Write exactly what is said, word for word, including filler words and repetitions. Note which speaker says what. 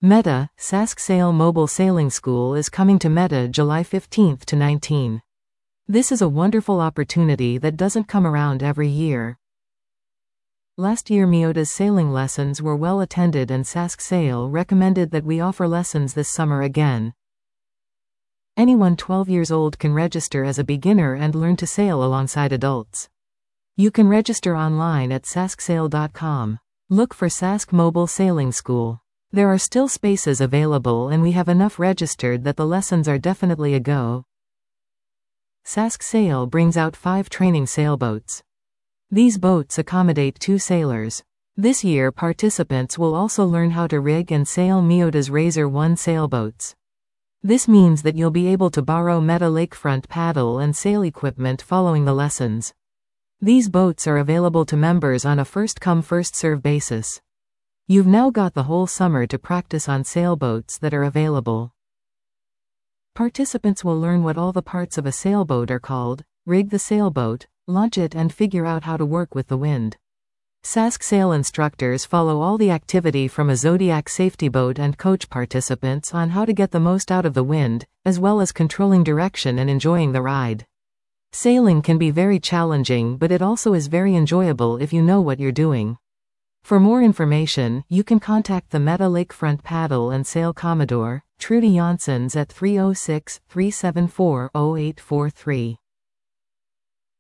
Speaker 1: Meta, Sask Sail Mobile Sailing School is coming to Meta July fifteenth to nineteenth. This is a wonderful opportunity that doesn't come around every year. Last year Myota's sailing lessons were well attended and Sask Sail recommended that we offer lessons this summer again. Anyone twelve years old can register as a beginner and learn to sail alongside adults. You can register online at sask sail dot com. Look for Sask Mobile Sailing School. There are still spaces available and we have enough registered that the lessons are definitely a go. Sask Sail brings out five training sailboats. These boats accommodate two sailors. This year participants will also learn how to rig and sail Myota's Razor one sailboats. This means that you'll be able to borrow Meta lakefront paddle and sail equipment following the lessons. These boats are available to members on a first-come first-serve basis. You've now got the whole summer to practice on sailboats that are available. Participants will learn what all the parts of a sailboat are called, rig the sailboat, launch it and figure out how to work with the wind. Sask Sail instructors follow all the activity from a Zodiac safety boat and coach participants on how to get the most out of the wind, as well as controlling direction and enjoying the ride. Sailing can be very challenging, but it also is very enjoyable if you know what you're doing. For more information, you can contact the Meta Lakefront Paddle and Sail Commodore, Trudy Janssens at three oh six, three seven four, oh eight four three.